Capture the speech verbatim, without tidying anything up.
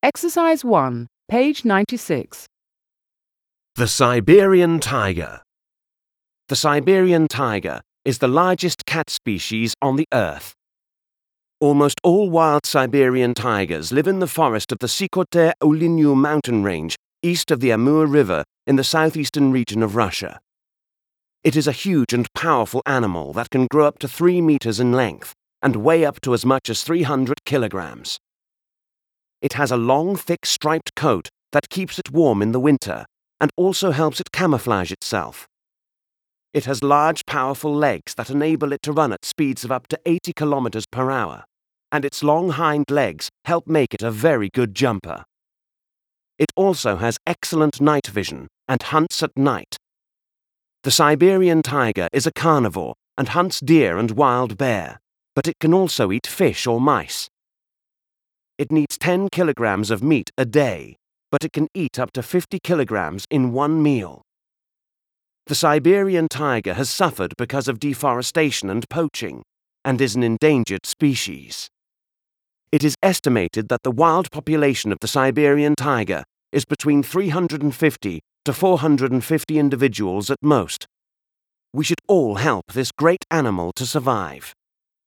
Exercise one, page ninety-six. The Siberian tiger. The Siberian tiger is the largest cat species on the earth. Almost all wild Siberian tigers live in the forest of the Sikhote-Olynyk mountain range east of the Amur River in the southeastern region of Russia. It is a huge and powerful animal that can grow up to three meters in length and weigh up to as much as three hundred kilograms. It has a long, thick striped coat that keeps it warm in the winter and also helps it camouflage itself. It has large, powerful legs that enable it to run at speeds of up to eighty kilometers per hour, and its long hind legs help make it a very good jumper. It also has excellent night vision and hunts at night. The Siberian tiger is a carnivore and hunts deer and wild bear, but it can also eat fish or mice. It needs ten kilograms of meat a day, but it can eat up to fifty kilograms in one meal. The Siberian tiger has suffered because of deforestation and poaching, and is an endangered species. It is estimated that the wild population of the Siberian tiger is between three hundred fifty to four hundred fifty individuals at most. We should all help this great animal to survive.